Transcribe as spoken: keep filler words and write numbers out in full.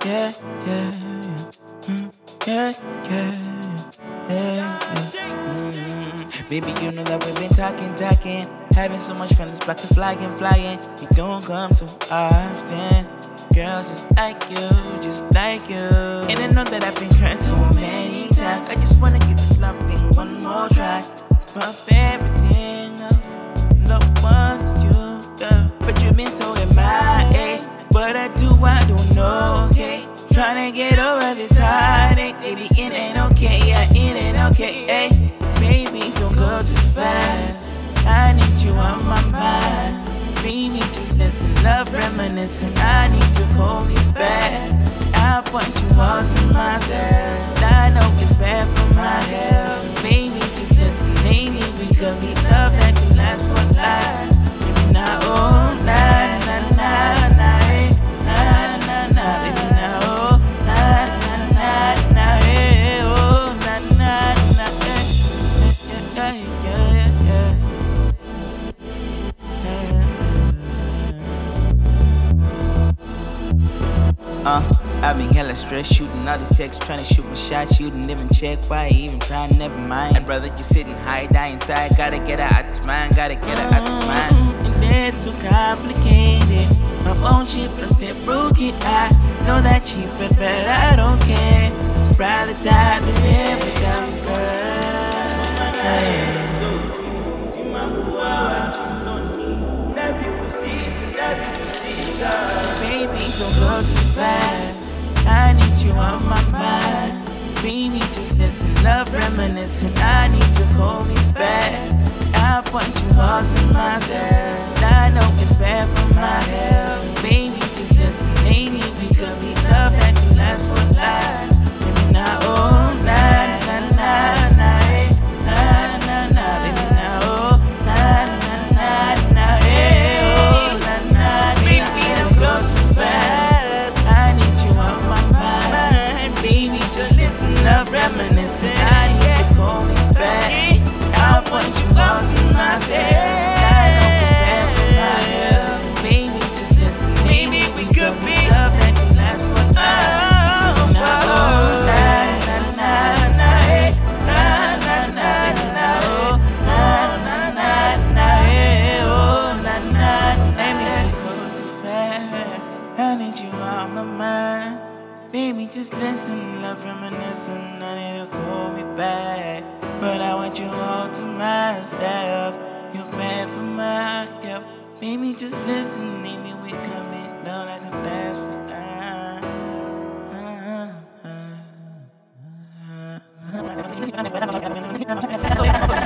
yeah, yeah, mm, yeah, yeah, yeah, yeah. Mm. Baby, you know that we've been talking, talking, having so much fun. This block is flying, flying. You don't come so often. Girls just like you, just like you. And I know that I've been trying so many times. I just wanna get this love thing one more try. But everything else, no one's you, girl. But you've been so in my age. What I do, I don't know, okay. Tryna get over this heartache. Baby, it ain't okay, yeah, it ain't okay, hey. Baby, don't go too fast. I need you on my mind. Baby, just listen, love reminiscing. I need to call me back. I want you all to myself. I know it's bad for my health. Baby, just listen, maybe we could be love that can last for life. Baby, now, oh, nah, nah, nah, nah, eh. Nah, nah, nah, baby, now, oh, nah, nah, nah, nah, eh, oh, nah, nah, nah, eh. Yeah, yeah, yeah, yeah. Uh, I've been hella stressed, shooting all these texts, trying to shoot my shot. You didn't even check, why you even trying, never mind. I'd rather just sit and hide, die inside. Gotta get her out this mind, gotta get her out this mind. And that's too complicated. My own shit reciprocate. I know that she felt bad, I don't care. Rather die than live without her. Baby, don't go too fast. I need you on my mind. Baby, just listen, love reminiscing. I need to call me back. I want you all to myself. I know it's bad for my health. Baby, just listen, maybe we could be love that can last for life. Baby, now, oh, nah, nah, nah, nah, eh. Nah, nah, nah, baby, now, oh, nah, nah, nah, nah, eh, oh, nah, nah, baby, don't go too fast. I need you on my mind. Baby, just listen, love reminiscing. I need to call me back. I want you all to myself. I know it's bad for my health. Baby, just listen, maybe we could be love that can last for life. Now, oh, nah, nah, nah, nah, eh. Nah, nah, nah, nah, oh, nah, nah, nah, nah, eh, oh, nah, nah, nah, baby, don't go too fast. I need you on my mind. Baby, just listen, love reminiscing. I need to call me back, but I want you all to myself. You're bad for my girl. Baby, just listen, maybe we coming down like a last for time. Uh, uh, uh, uh, uh.